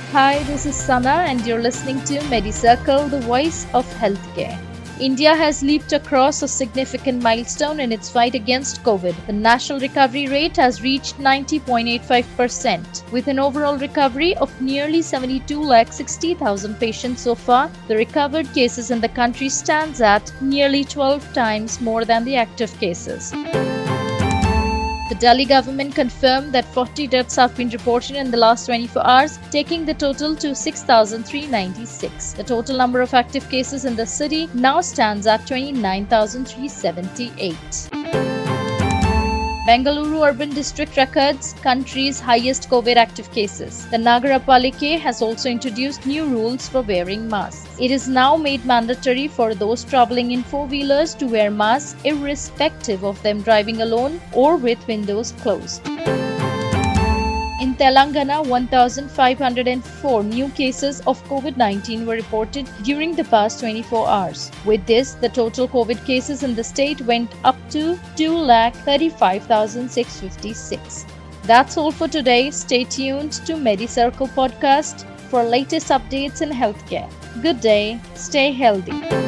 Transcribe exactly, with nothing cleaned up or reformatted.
Hi, this is Sana, and you're listening to MediCircle, the voice of healthcare. India has leaped across a significant milestone in its fight against COVID. The national recovery rate has reached ninety point eight five percent. With an overall recovery of nearly seventy-two lakh sixty thousand patients so far, the recovered cases in the country stands at nearly twelve times more than the active cases. The Delhi government confirmed that forty deaths have been reported in the last twenty-four hours, taking the total to six thousand three hundred ninety-six. The total number of active cases in the city now stands at twenty-nine thousand three hundred seventy-eight. Bengaluru urban district records country's highest COVID active cases. The Nagara Palike has also introduced new rules for wearing masks. It is now made mandatory for those traveling in four-wheelers to wear masks irrespective of them driving alone or with windows closed. In Telangana, one thousand five hundred four new cases of COVID nineteen were reported during the past twenty-four hours. With this, the total COVID cases in the state went up to two lakh thirty-five thousand six hundred fifty-six. That's all for today. Stay tuned to MediCircle podcast for latest updates in healthcare. Good day. Stay healthy.